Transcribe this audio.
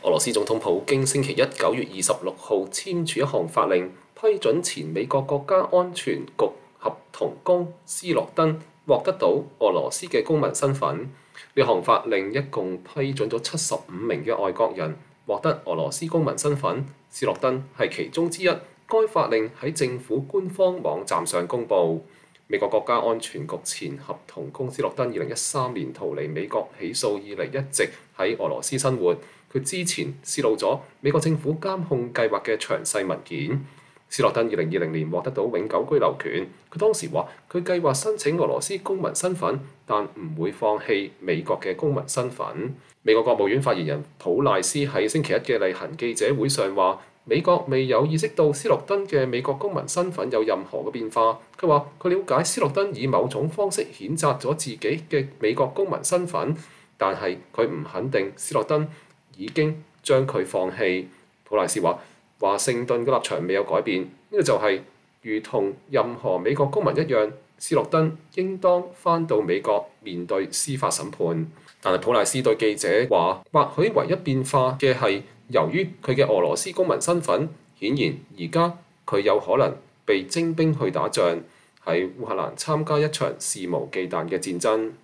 俄羅斯總統普京星期一9月26號簽署一項法令，批准前美國國家安全局合同工斯諾登獲得到俄羅斯嘅公民身份。呢項法令一共批准咗75名嘅外國人獲得俄羅斯公民身份，斯諾登係其中之一。該法令喺政府官方網站上公佈。美國國家安全局前合同工斯諾登2013年逃離美國起訴以嚟，一直喺俄羅斯生活。佢之前泄露咗美國政府監控計劃嘅詳細文件。斯諾登2020年獲得到永久居留權。佢當時話佢計劃申請俄羅斯公民身份，但唔會放棄美國嘅公民身份。美國國務院發言人普賴斯喺星期一嘅例行記者會上話，美國未有意識到斯諾登嘅美國公民身份有任何嘅變化。佢話佢了解斯諾登以某種方式譴責咗自己嘅美國公民身份，但係佢唔肯定斯諾登已經將佢放棄。普賴斯話，華盛頓嘅立場未有改變，呢個就係如同任何美國公民一樣，斯諾登應當返到美國面對司法審判。但係普賴斯對記者話，或許唯一變化嘅係，由於佢嘅俄羅斯公民身份，顯然而家佢有可能被徵兵去打仗，喺烏克蘭參加一場肆無忌憚嘅戰爭。